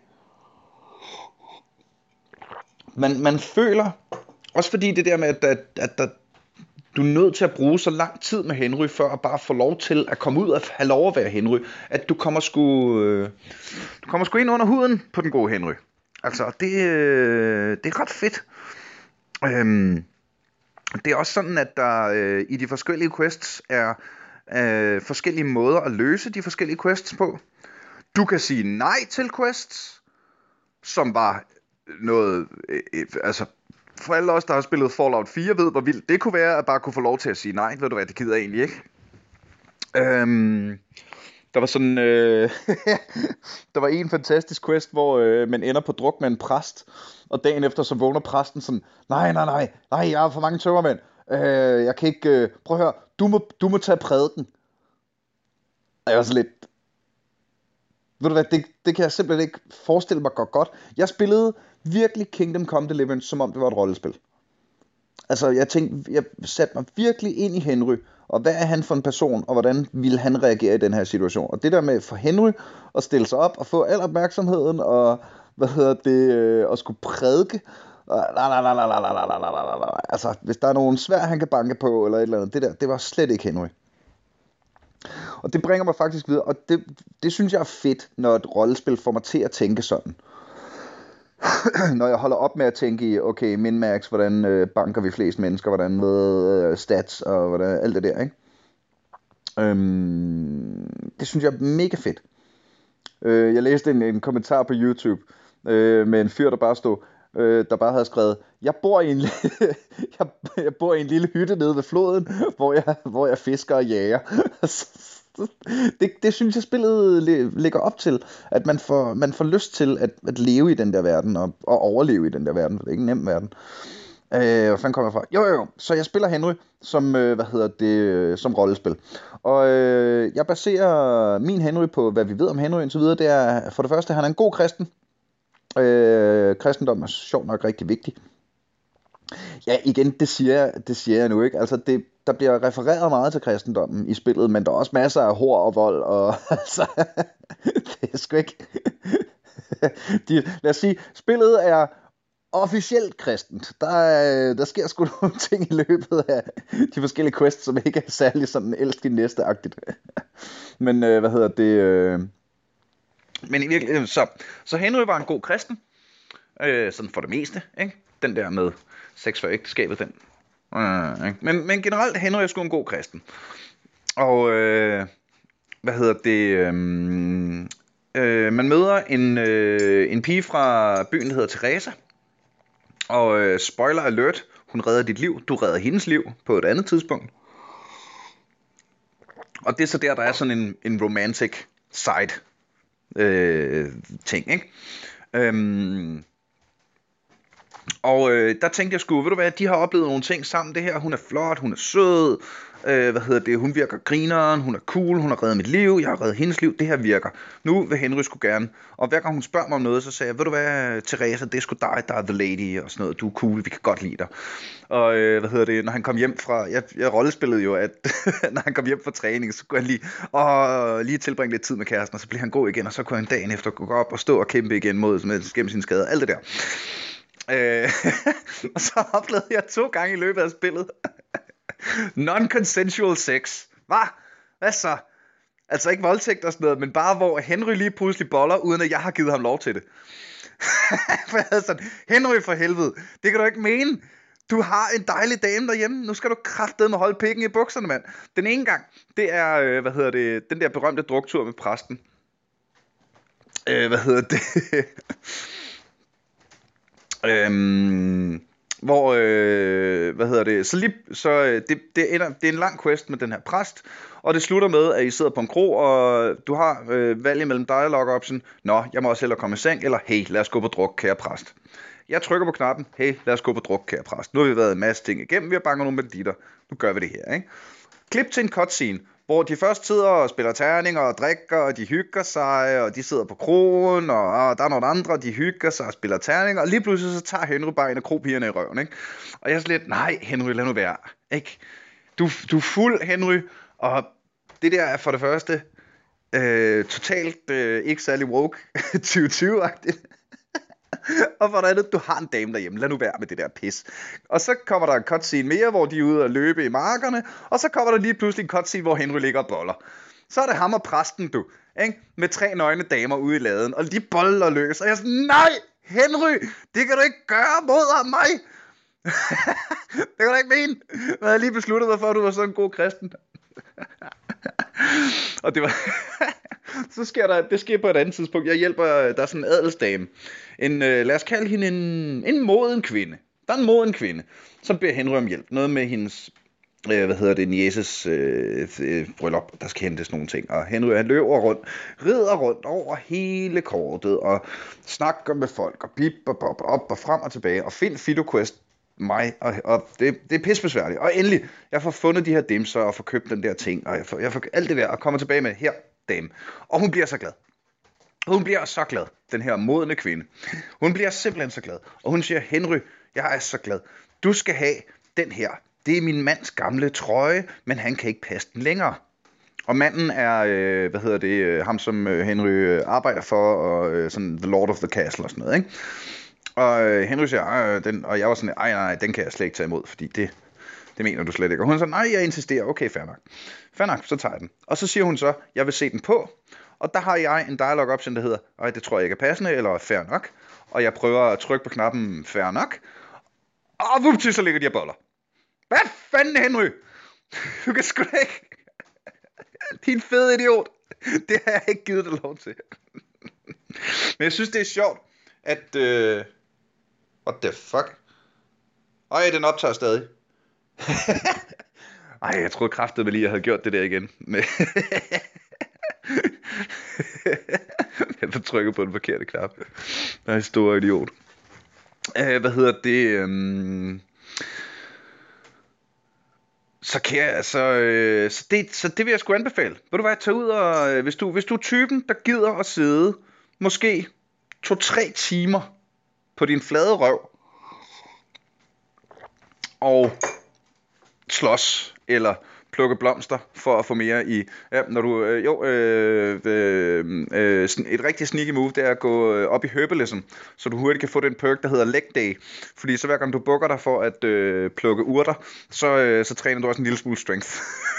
Man, man føler, også fordi det der med, at, at, at, at du er nødt til at bruge så lang tid med Henry, for at bare få lov til at komme ud og have lov at være Henry, at du kommer sgu, øh, du kommer sgu ind under huden på den gode Henry. Altså, det, øh, det er ret fedt. Øhm, det er også sådan, at der øh, i de forskellige quests er øh, forskellige måder at løse de forskellige quests på. Du kan sige nej til quests, som var noget, øh, altså for alle os, der har spillet Fallout fire, ved hvor vildt det kunne være, at bare kunne få lov til at sige nej. Ved du hvad, det gider jeg egentlig ikke. Øhm, der var sådan, øh, der var en fantastisk quest, hvor øh, man ender på druk med en præst, og dagen efter så vågner præsten sådan, nej, nej, nej, nej, jeg har for mange tømmermænd. Øh, jeg kan ikke, øh, prøv at høre, du må, du må tage prædiken. Og jeg var så lidt, ved du hvad, det, det kan jeg simpelthen ikke forestille mig godt godt. Jeg spillede virkelig Kingdom Come Deliverance, som om det var et rollespil. Altså, jeg tænkte, jeg satte mig virkelig ind i Henry, og hvad er han for en person, og hvordan ville han reagere i den her situation. Og det der med for Henry at stille sig op og få al opmærksomheden, og hvad hedder det, øh, at skulle prædike, nej, nej, nej, nej, nej, nej, nej, nej, nej, nej. Altså, hvis der er nogen svær, han kan banke på, eller et eller andet, det der, det var slet ikke Henry. Og det bringer mig faktisk videre, og det, det synes jeg er fedt, når et rollespil får mig til at tænke sådan. Når jeg holder op med at tænke i, okay, min-max, hvordan øh, banker vi flest mennesker, hvordan med øh, stats og hvordan, alt det der, ikke? Øhm, det synes jeg er mega fedt. Øh, jeg læste en, en kommentar på YouTube øh, med en fyr, der bare stod, øh, der bare havde skrevet, jeg bor i en jeg, jeg bor i en lille hytte nede ved floden, hvor jeg hvor jeg fisker og jager. det, det synes jeg spillet lægger op til, at man får man får lyst til at, at leve i den der verden og, og overleve i den der verden. Det er ikke en nem verden. Øh, hvor fanden kommer jeg fra? Jo, jo, jo. Så jeg spiller Henry som, øh, hvad hedder det, som rollespil. Og øh, jeg baserer min Henry på, hvad vi ved om Henry indtil videre. Det er for det første, han er en god kristen. Øh, kristendom er sjovt nok rigtig vigtig. Ja, igen, det siger jeg, det siger jeg nu ikke. Altså, det, der bliver refereret meget til kristendommen i spillet, men der er også masser af hor og vold, og altså, det er sgu ikke... De, lad os sige, spillet er officielt kristent. Der, er, der sker sgu nogle ting i løbet af de forskellige quests, som ikke er særlig sådan elsk i næste-agtigt. Men øh, hvad hedder det... Øh... Men i virkeligheden, så, så Henry var en god kristen, øh, sådan for det meste, ikke? Den der med sex før ægteskabet, den. Øh, ikke? Men, men generelt, Henry er sgu en god kristen. Og, øh, hvad hedder det... Øh, øh, man møder en, øh, en pige fra byen, der hedder Teresa. Og øh, spoiler alert, hun redder dit liv, du redder hendes liv på et andet tidspunkt. Og det er så der, der er sådan en, en romantic side øh, ting, ikke? Øhm, og øh, der tænkte jeg sgu, ved du hvad, de har oplevet nogle ting sammen, det her, hun er flot, hun er sød, øh, hvad hedder det, hun virker grineren, hun er cool, hun har reddet mit liv, jeg har reddet hendes liv, det her virker. Nu vil Henry sgu gerne, og hver gang hun spørger mig om noget, så sagde jeg, ved du hvad, Teresa, det er sgu dig, der er the lady, og sådan noget, du er cool, vi kan godt lide dig. Og øh, hvad hedder det, når han kom hjem fra, jeg, jeg rollespillede jo, at når han kom hjem fra træning, så kunne han lige, åh, lige tilbringe lidt tid med kæresten, og så blev han god igen, og så kunne han dagen efter gå op og stå og kæmpe igen mod, med, gennem sine skader, alt det der. Øh, og så oplevede jeg to gange i løbet af spillet non-consensual sex. Hvad? Hvad så? Altså ikke voldtægt og sådan noget, men bare hvor Henry lige pludselig boller, uden at jeg har givet ham lov til det. For jeg havde sådan, Henry for helvede, det kan du ikke mene. Du har en dejlig dame derhjemme, nu skal du kraftedeme holde pikken i bukserne, mand. Den ene gang, det er, øh, hvad hedder det, den der berømte druktur med præsten. Øh, hvad hedder det? Øhm, hvor øh, hvad hedder det så lige så øh, det det ender det er en lang quest med den her præst, og det slutter med at I sidder på en kro, og du har øh, valget mellem dialogue option. Nå, jeg må også hellere komme i seng, eller hey, lad os gå på druk, kære præst. Jeg trykker på knappen, hey, lad os gå på druk, kære præst. Nu har vi været en masse ting igennem, vi har banket nogle banditter, nu gør vi det her, ikke? Klip til en cutscene, hvor de først sidder og spiller terninger og drikker, og de hygger sig, og de sidder på krogen, og, og der er nogle andre, de hygger sig og spiller terninger, og lige pludselig så tager Henry bare en af kropigerne i røven, ikke? Og jeg er sådan lidt, nej Henry, lad nu være, ikke? Du, du er fuld, Henry, og det der er for det første øh, totalt øh, ikke særlig woke tyve tyve-agtigt. Og for det andet, du har en dame derhjemme, lad nu være med det der pis. Og så kommer der en cutscene mere, hvor de er ude og løbe i markerne, og så kommer der lige pludselig en cutscene, hvor Henry ligger og boller. Så er det ham og præsten, du, ikke? Med tre nøgne damer ude i laden, og de boller løs, og jeg er sådan, nej, Henry, det kan du ikke gøre mod mig. Det kan du ikke mene. Jeg havde lige besluttet mig for, at du var sådan en god kristen. Og det var så sker der, det sker på et andet tidspunkt. Jeg hjælper, der er sådan en adelsdame, en, øh, lad os kalde hende en, en moden kvinde. Der er en moden kvinde, som beder Henry om hjælp. Noget med hendes, øh, hvad hedder det, nieces øh, øh, bryllup, der skal hentes nogle ting. Og Henry, han løber rundt, rider rundt over hele kortet, og snakker med folk, og bip og bop, op og frem og tilbage, og find FidoQuest mig, og, og det, det er pissebesværligt. Og endelig, jeg får fundet de her dimser, og får købt den der ting, og jeg får, jeg får alt det der, og kommer tilbage med, her, dame. Og hun bliver så glad. Hun bliver så glad, den her modne kvinde. Hun bliver simpelthen så glad. Og hun siger, Henry, jeg er så glad. Du skal have den her. Det er min mands gamle trøje, men han kan ikke passe den længere. Og manden er, øh, hvad hedder det, øh, ham som øh, Henry øh, arbejder for, og øh, sådan The Lord of the Castle og sådan noget, ikke? Og øh, Henry siger, øh, den, og jeg var sådan, nej, nej, den kan jeg slet ikke tage imod, fordi det, det mener du slet ikke. Og hun siger, nej, jeg insisterer, okay, fair nok. Fair nok, så tager jeg den. Og så siger hun så, jeg vil se den på, og der har jeg en dialog option, der hedder, ej, det tror jeg ikke er passende, eller fair nok. Og jeg prøver at trykke på knappen, fair nok. Og vupti, så ligger de her boller. Hvad fanden, Henry? Du kan sgu da ikke. Din fede idiot. Det har jeg ikke givet dig lov til. Men jeg synes, det er sjovt, at... Øh... What the fuck? Ej, den optager stadig. Ej, jeg troede kraftedeme lige, jeg havde gjort det der igen. Jeg får trykket på den forkerte knap. Der er en stor idiot. Uh, hvad hedder det? Um... Så kan jeg, altså, øh, så, det, så det vil jeg sgu anbefale. Ved du hvad, tage ud og, øh, hvis, du, hvis du er typen, der gider at sidde, måske to-tre timer på din flade røv, og slås, eller plukke blomster, for at få mere i, ja, når du, øh, jo, øh, øh, øh, et rigtig sneaky move, det er at gå op i herbalism, så du hurtigt kan få den perk, der hedder leg day, fordi så hver gang du bukker dig for at øh, plukke urter, så, øh, så træner du også en lille smule strength.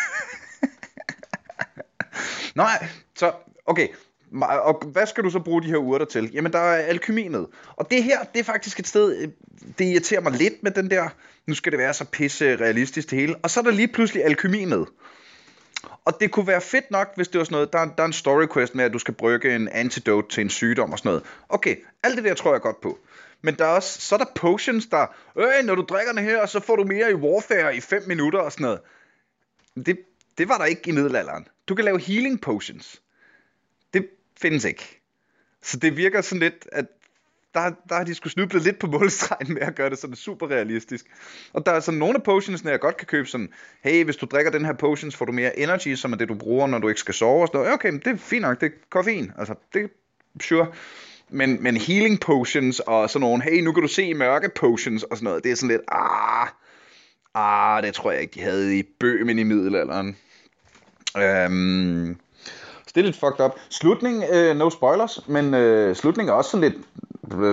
Nej, så, okay, og hvad skal du så bruge de her urter til? Jamen, der er alkymi med, og det her, det er faktisk et sted, det irriterer mig lidt med den der, nu skal det være så pisse realistisk det hele, og så er der lige pludselig alkymi med. Og det kunne være fedt nok, hvis det var sådan noget, der, der er en story quest med, at du skal brygge en antidote til en sygdom og sådan noget. Okay, alt det der tror jeg godt på. Men der er også, så er der potions, der, øh, når du drikker den her, så får du mere i warfare i fem minutter og sådan noget. Det, det var der ikke i middelalderen. Du kan lave healing potions. Det findes ikke. Så det virker sådan lidt, at der, der har de sgu snublet lidt på målstregen med at gøre det sådan super realistisk. Og der er sådan nogle af potionsene, jeg godt kan købe sådan, hey, hvis du drikker den her potions, får du mere energy, som er det, du bruger, når du ikke skal sove og sådan noget. Okay, men det er fint nok, det er koffein. Altså, det er sure. Men, men healing potions og sådan nogle, hey, nu kan du se i mørke potions og sådan noget, det er sådan lidt, ah, ah, det tror jeg ikke, de havde i Bøhmen i middelalderen. Øhm... Så det er lidt fucked up. Slutning, øh, no spoilers, men øh, slutningen er også sådan lidt, øh,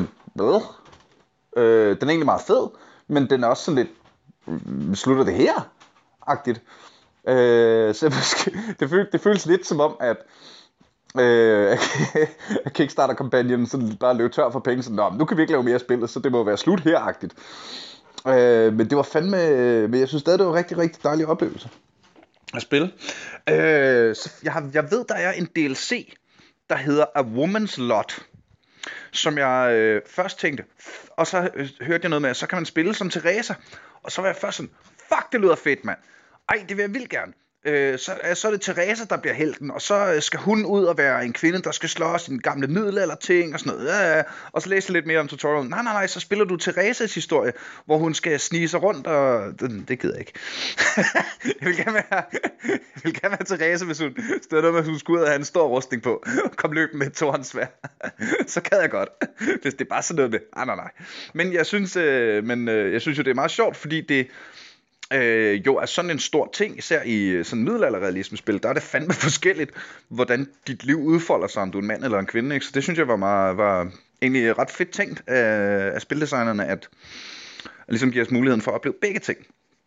øh, den er egentlig meget fed, men den er også sådan lidt, øh, slutter det her? Agtigt. Øh, så det, føles, det føles lidt som om, at øh, Kickstarter-kampagnen sådan bare løb tør for penge, så nå, nu kan vi ikke lave mere spil, så det må være slut her-agtigt. Øh, men det var fandme, men jeg synes stadig, det var en rigtig, rigtig dejlig oplevelse at spille. Øh, så jeg, har, jeg ved, der er en D L C, der hedder A Woman's Lot, som jeg øh, først tænkte, og så øh, hørte jeg noget med, at så kan man spille som Teresa, og så var jeg først sådan, fuck, det lyder fedt, mand. Ej, det vil jeg vildt gerne. Øh, så, øh, så er det Teresa, der bliver helten, og så øh, skal hun ud og være en kvinde, der skal slås i en gamle middelalder-ting og sådan noget. Ja, og så læser jeg lidt mere om tutorialen. Nej, nej, nej, så spiller du Teresas historie, hvor hun skal snige sig rundt, og det, det gider jeg ikke. jeg, vil gerne være, jeg vil gerne være Teresa, hvis hun stod der med, at hun skulle ud og have en stor rustning på, og kom løbende med et tårnsværd. Så kan jeg godt. Hvis det er bare sådan noget med, nej, nej, nej. Men jeg synes, øh, men, øh, jeg synes jo, det er meget sjovt, fordi det Øh, jo er sådan en stor ting, især i sådan middelalderrealismespil, der er det fandme forskelligt, hvordan dit liv udfolder sig, om du er en mand eller en kvinde, ikke? Så det synes jeg var, meget, var egentlig ret fedt tænkt af, af spildesignerne, at, at ligesom give os muligheden for at opleve begge ting.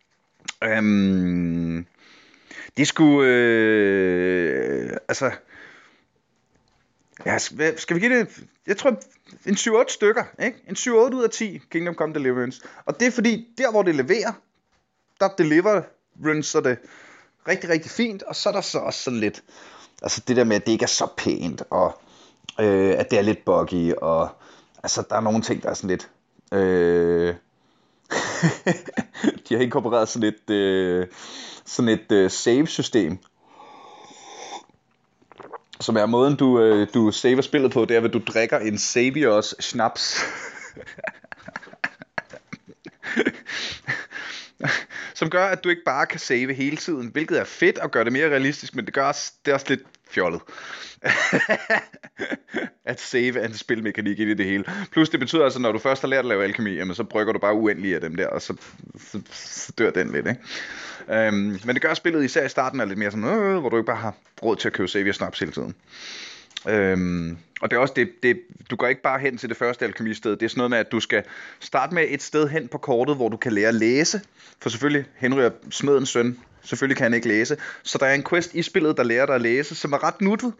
øhm, Det skulle øh, altså ja, skal, skal vi give det, jeg tror en syv otte stykker, ikke? En syv otte ud af ti Kingdom Come Deliverance. Og det er fordi, der hvor det leverer, der deliverancer det rigtig, rigtig fint, og så er der så også sådan lidt, altså det der med, at det ikke er så pænt, og øh, at det er lidt buggy, og altså der er nogle ting, der er sådan lidt, øh, de har inkorporeret sådan et, øh, sådan et øh, save-system, som er måden, du, øh, du saver spillet på, det er, at du drikker en Saviors snaps. Som gør, at du ikke bare kan save hele tiden, hvilket er fedt og gør det mere realistisk, men det gør også, det er også lidt fjollet. At save er en spilmekanik i det hele. Plus det betyder altså, når du først har lært at lave alkemi, jamen, så brygger du bare uendeligt af dem der, og så, så, så dør den lidt, ikke? Um, men det gør spillet især i starten er lidt mere sådan, øh, hvor du ikke bare har råd til at købe save snaps hele tiden. Øhm, og det er også det, det, du går ikke bare hen til det første alkymisted. Det er sådan noget med, at du skal starte med et sted hen på kortet, hvor du kan lære at læse. For selvfølgelig, Henry er smedens søn. Selvfølgelig kan han ikke læse. Så der er en quest i spillet, der lærer dig at læse, som er ret nuttet.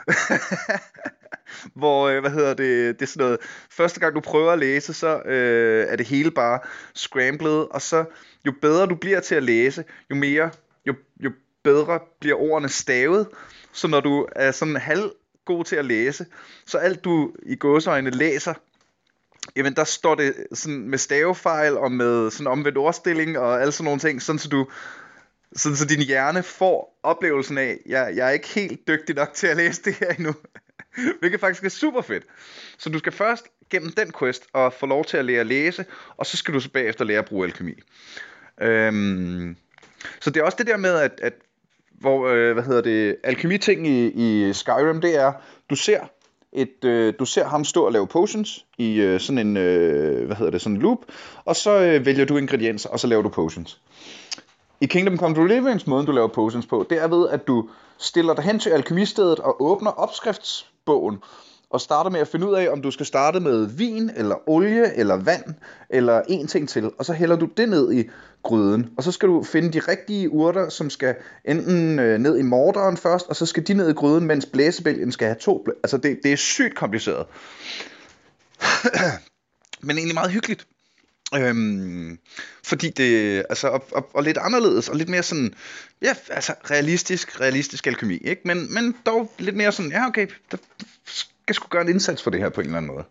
Hvor, hvad hedder det, det er sådan noget, første gang du prøver at læse, så øh, er det hele bare scrambled. Og så, jo bedre du bliver til at læse, jo mere, jo, jo bedre bliver ordene stavet. Så når du er sådan halv god til at læse, så alt du i gåseøjne læser, jamen der står det sådan med stavefejl og med sådan omvendt ordstilling og alle sådan nogle ting, sådan så du, sådan så din hjerne får oplevelsen af, jeg, jeg er ikke helt dygtig nok til at læse det her endnu. Hvilket faktisk er super fedt. Så du skal først gennem den quest og få lov til at lære at læse, og så skal du så bagefter lære at bruge alkemi. Øhm, så det er også det der med, at, at hvor, øh, hvad hedder det, alkemi-ting i, i Skyrim, det er, du ser et, øh, du ser ham stå og lave potions i øh, sådan en, øh, hvad hedder det, sådan en loop, og så øh, vælger du ingredienser, og så laver du potions. I Kingdom Come Deliverance, måden du laver potions på, det er ved, at du stiller dig hen til alkemistedet og åbner opskriftsbogen, og starter med at finde ud af, om du skal starte med vin, eller olie, eller vand, eller en ting til, og så hælder du det ned i gryden, og så skal du finde de rigtige urter, som skal enten øh, ned i morteren først, og så skal de ned i gryden, mens blæsebælgen skal have to, blæ- altså det, det er sygt kompliceret, men egentlig meget hyggeligt. Øhm, fordi det altså og, og, og lidt anderledes og lidt mere sådan, ja, altså realistisk realistisk alkemi, ikke? Men, men dog lidt mere sådan, ja okay, der skal sgu gøre en indsats for det her på en eller anden måde.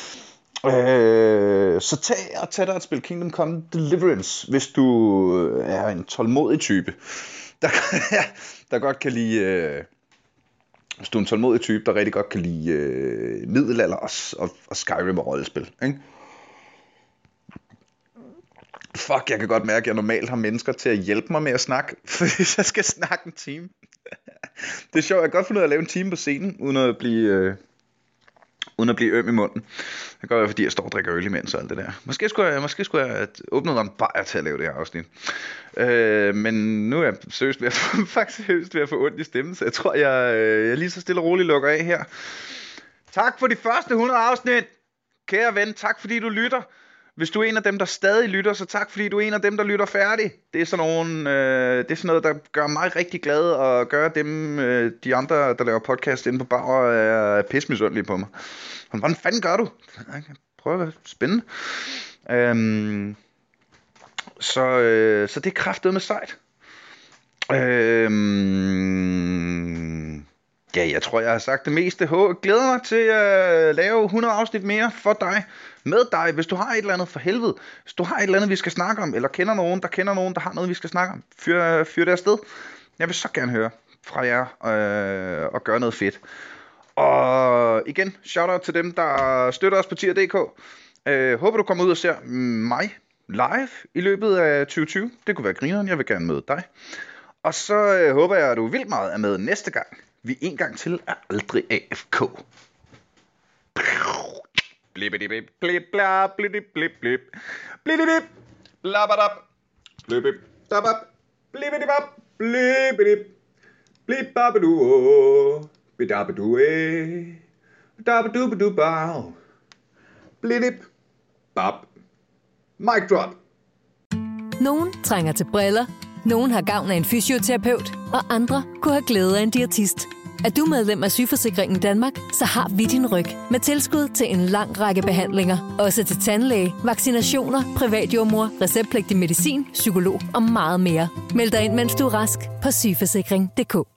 Øh, så tag og tag dig et spil Kingdom Come Deliverance, hvis du er en tålmodig type, der, der godt kan lide, øh, hvis du er en tålmodig type, der rigtig godt kan lide øh, middelalder og, og, og Skyrim og rollespil, ikke? Fuck, jeg kan godt mærke, at jeg normalt har mennesker til at hjælpe mig med at snakke, hvis jeg skal snakke en time. Det er sjovt, jeg kan godt finde ud af at lave en time på scenen, uden at blive, øh, uden at blive øm i munden. Det kan godt være, fordi jeg står og drikker øl imens og alt det der. Måske skulle jeg, måske skulle jeg åbne noget en bajer til at lave det her afsnit. Øh, men nu er jeg seriøst ved at, faktisk seriøst ved at få ondt i stemmen, så jeg tror, jeg, jeg lige så stille og roligt lukker af her. Tak for de første hundrede afsnit, kære ven. Tak fordi du lytter. Hvis du er en af dem, der stadig lytter, så tak fordi du er en af dem, der lytter færdig. Det er sådan, nogle, øh, det er sådan noget, der gør mig rigtig glad, og gør dem, øh, de andre, der laver podcast inde på Bauer, er pismisundelige på mig. Hvordan fanden gør du? Prøv at være spændende. Øhm, så, øh, så det er kraftedeme sejt. Øhm, ja, jeg tror, jeg har sagt det meste. Jeg glæder mig til at lave hundrede afsnit mere for dig. Med dig, hvis du har et eller andet for helvede, hvis du har et eller andet, vi skal snakke om, eller kender nogen, der kender nogen, der har noget, vi skal snakke om, fyr, fyr det afsted. Jeg vil så gerne høre fra jer, øh, og gøre noget fedt. Og igen, shout out til dem, der støtter os på tier punktum d k. Øh, håber du kommer ud og ser mig live i løbet af tyve tyve. Det kunne være grineren, jeg vil gerne møde dig. Og så øh, håber jeg, at du vildt meget er med næste gang. Vi en gang til er aldrig A F K. Blip-blip, blip bla blip blip blip blip blip blabadab blip blip dabab blip blip blip blip blip babadu bidabadu eh dabadu badu bow blip bab mic drop. Nogen trænger til briller, nogen har gavn af en fysioterapeut, og andre kunne have glæde af en diætist. Er du medlem af Sygeforsikringen Danmark, så har vi din ryg med tilskud til en lang række behandlinger. Også til tandlæge, vaccinationer, privatjordmor, receptpligtig medicin, psykolog og meget mere. Meld dig ind, mens du er rask på sygeforsikring punktum d k.